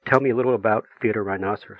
Tell me a little about Theater Rhinoceros.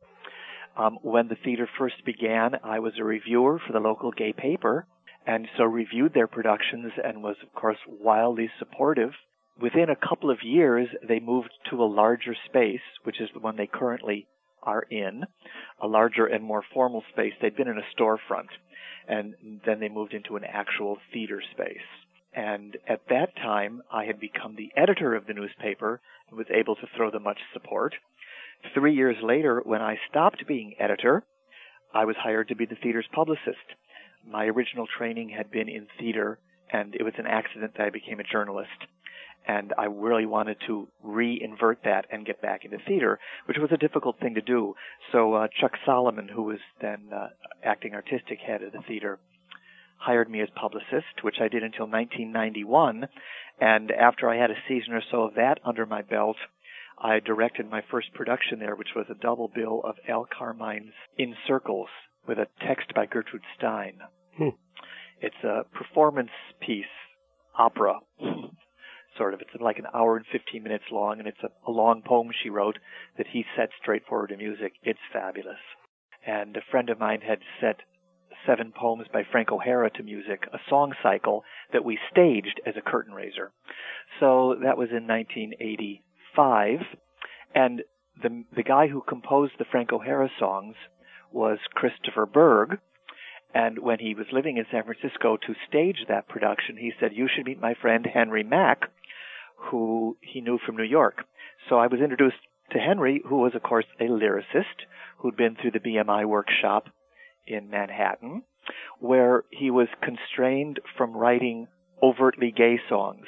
When the theater first began, I was a reviewer for the local gay paper, and so reviewed their productions and was, of course, wildly supportive. Within a couple of years, they moved to a larger space, which is the one they currently are in, a larger and more formal space. They'd been in a storefront, and then they moved into an actual theater space. And at that time, I had become the editor of the newspaper and was able to throw them much support. 3 years later, when I stopped being editor, I was hired to be the theater's publicist. My original training had been in theater, and it was an accident that I became a journalist. And I really wanted to reinvert that and get back into theater, which was a difficult thing to do. So Chuck Solomon, who was then acting artistic head of the theater, hired me as publicist, which I did until 1991. And after I had a season or so of that under my belt, I directed my first production there, which was a double bill of Al Carmine's In Circles, with a text by Gertrude Stein. It's a performance piece, opera, sort of. It's like an hour and 15 minutes long, and it's a long poem she wrote that he set straightforward to music. It's fabulous. And a friend of mine had set 7 poems by Frank O'Hara to music, a song cycle that we staged as a curtain raiser. So that was in 1985, and the guy who composed the Frank O'Hara songs was Christopher Berg, and when he was living in San Francisco to stage that production, he said, "You should meet my friend Henry Mack," who he knew from New York. So I was introduced to Henry, who was, of course, a lyricist who'd been through the BMI workshop in Manhattan, where he was constrained from writing overtly gay songs,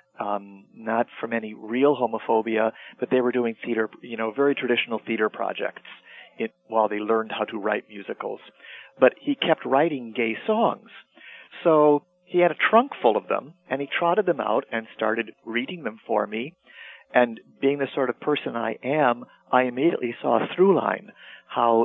not from any real homophobia, but they were doing theater, very traditional theater projects while they learned how to write musicals. But he kept writing gay songs. So he had a trunk full of them, and he trotted them out and started reading them for me. And being the sort of person I am, I immediately saw a through line, how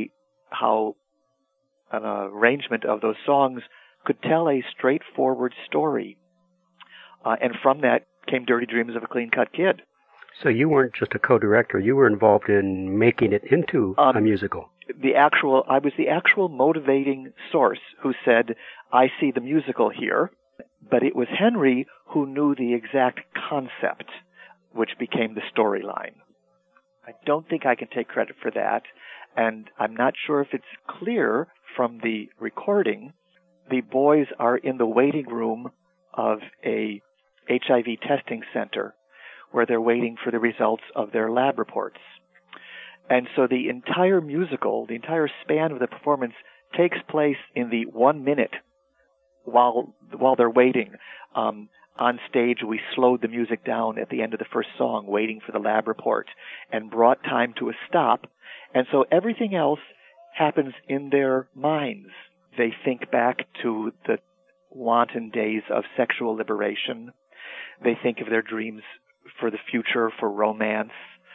an arrangement of those songs could tell a straightforward story. And from that came Dirty Dreams of a Clean-Cut Kid. So you weren't just a co-director, you were involved in making it into a musical. I was the actual motivating source who said, I see the musical here, but it was Henry who knew the exact concept, which became the storyline. I don't think I can take credit for that, and I'm not sure if it's clear from the recording. The boys are in the waiting room of a HIV testing center where they're waiting for the results of their lab reports. And so the entire musical, the entire span of the performance takes place in the 1 minute while they're waiting. On stage, we slowed the music down at the end of the first song, waiting for the lab report, and brought time to a stop. And so everything else happens in their minds. They think back to the wanton days of sexual liberation. They think of their dreams for the future, for romance.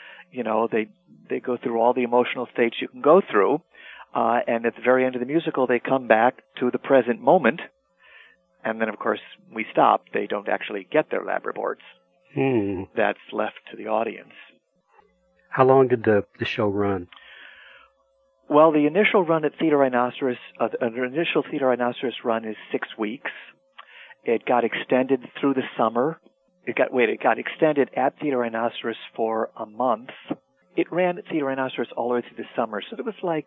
They go through all the emotional states you can go through. And at the very end of the musical, they come back to the present moment. And then, of course, we stop. They don't actually get their lab reports. That's left to the audience. How long did the show run? Well, the initial run at Theater Rhinoceros, the initial Theater Rhinoceros run is 6 weeks. It got extended through the summer. It got extended at Theater Rhinoceros for a month. It ran at Theater Rhinoceros all the way through the summer. So it was like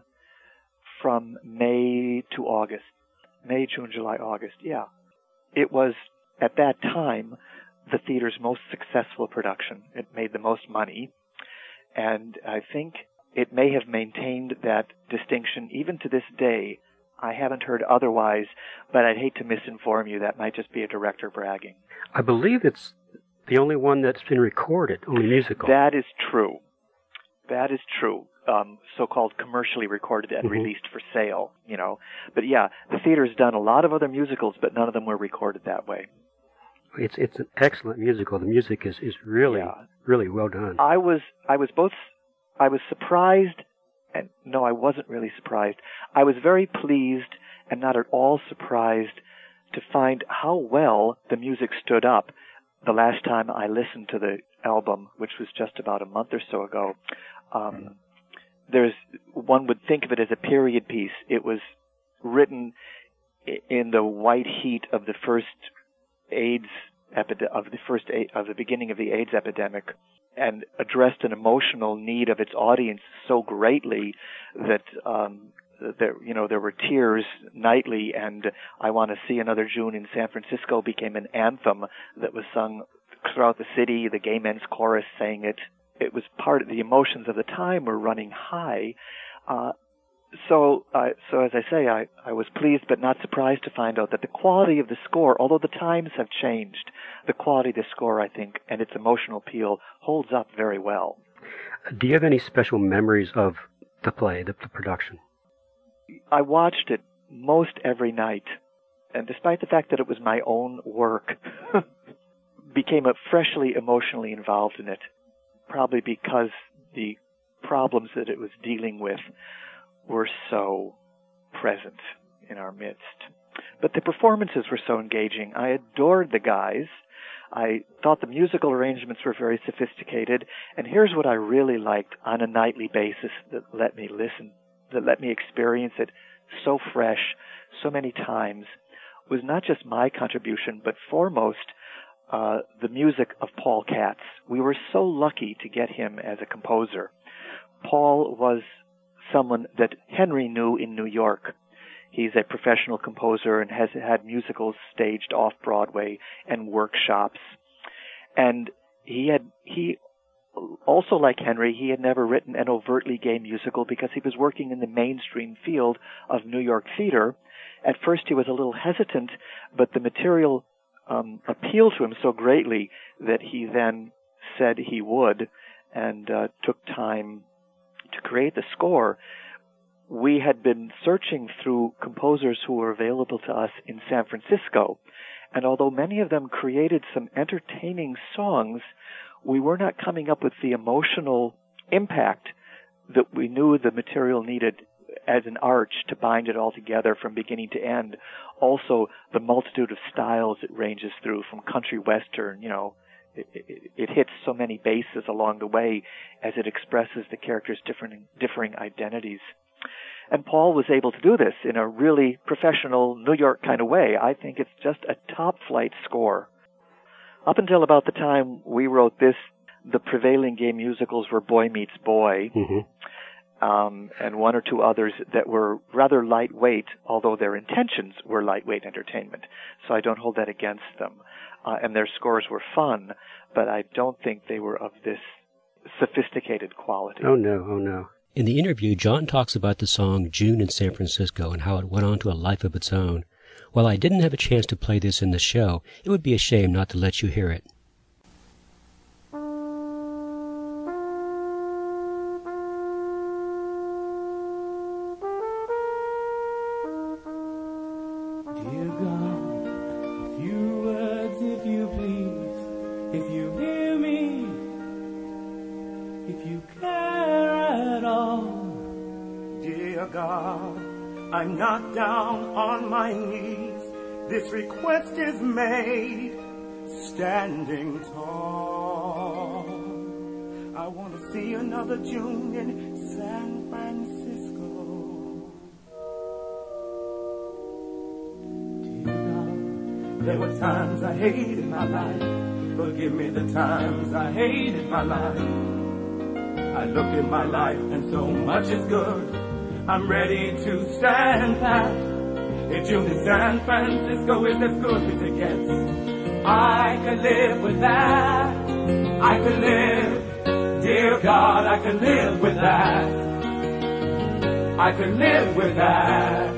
from May to August. May, June, July, August, yeah. It was, at that time, the theater's most successful production. It made the most money. And I think it may have maintained that distinction even to this day. I haven't heard otherwise, but I'd hate to misinform you. That might just be a director bragging. I believe it's the only one that's been recorded, only musical. That is true. That is true. So-called commercially recorded and released for sale, But yeah, the theater's done a lot of other musicals, but none of them were recorded that way. It's an excellent musical. The music is really, really well done. I was surprised, and no, I wasn't really surprised. I was very pleased and not at all surprised to find how well the music stood up. the last time I listened to the album, which was just about a month or so ago, one would think of it as a period piece. It was written in the white heat of the first of the beginning of the AIDS epidemic, and addressed an emotional need of its audience so greatly that there were tears nightly, and I Want to See Another June in San Francisco became an anthem that was sung throughout the city. The Gay Men's Chorus sang it. It was part of the emotions of the time were running high. So as I say, I was pleased but not surprised to find out that the quality of the score, although the times have changed, the quality of the score, I think, and its emotional appeal holds up very well. Do you have any special memories of the play, the production? I watched it most every night, and despite the fact that it was my own work, became freshly emotionally involved in it, probably because the problems that it was dealing with were so present in our midst. But the performances were so engaging. I adored the guys. I thought the musical arrangements were very sophisticated. And here's what I really liked on a nightly basis that let me listen, that let me experience it so fresh, so many times, was not just my contribution, but foremost the music of Paul Katz. We were so lucky to get him as a composer. Paul was someone that Henry knew in New York. He's a professional composer and has had musicals staged off-Broadway and workshops. And he also, like Henry, he had never written an overtly gay musical because he was working in the mainstream field of New York theater. At first he was a little hesitant, but the material appealed to him so greatly that he then said he would, and took time to create the score. We had been searching through composers who were available to us in San Francisco, and although many of them created some entertaining songs, we were not coming up with the emotional impact that we knew the material needed as an arch to bind it all together from beginning to end. Also, the multitude of styles it ranges through, from country western, it hits so many bases along the way as it expresses the characters' differing identities. And Paul was able to do this in a really professional New York kind of way. I think it's just a top-flight score. Up until about the time we wrote this, the prevailing gay musicals were Boy Meets Boy, and one or two others that were rather lightweight, although their intentions were lightweight entertainment. So I don't hold that against them. And their scores were fun, but I don't think they were of this sophisticated quality. Oh, no. In the interview, John talks about the song June in San Francisco and how it went on to a life of its own. While I didn't have a chance to play this in the show, it would be a shame not to let you hear it. I'm not down on my knees. This request is made, standing tall. I want to see another June in San Francisco. Dear God, there were times I hated my life. Forgive me the times I hated my life. I look at my life and so much is good. I'm ready to stand pat. A June in San Francisco is as good as it gets. I could live with that. I could live, dear God, I could live with that. I could live with that.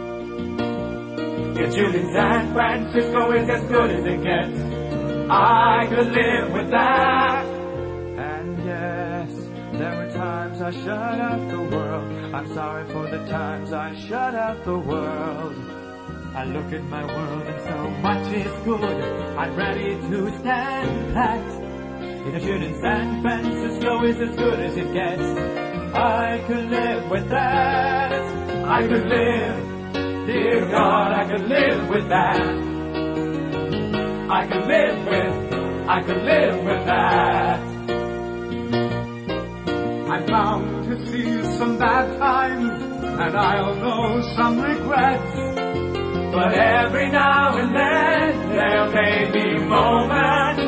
A June in San Francisco is as good as it gets. I could live with that. And yes, there were times I shut out the world. I'm sorry for the times I shut out the world. I look at my world and so much is good. I'm ready to stand pat. A June in San Francisco is as good as it gets. I could live with that. I could live, dear God, I could live with that. I could live with I could live with that. I'm bound to see some bad times, and I'll know some regrets. But every now and then there may be moments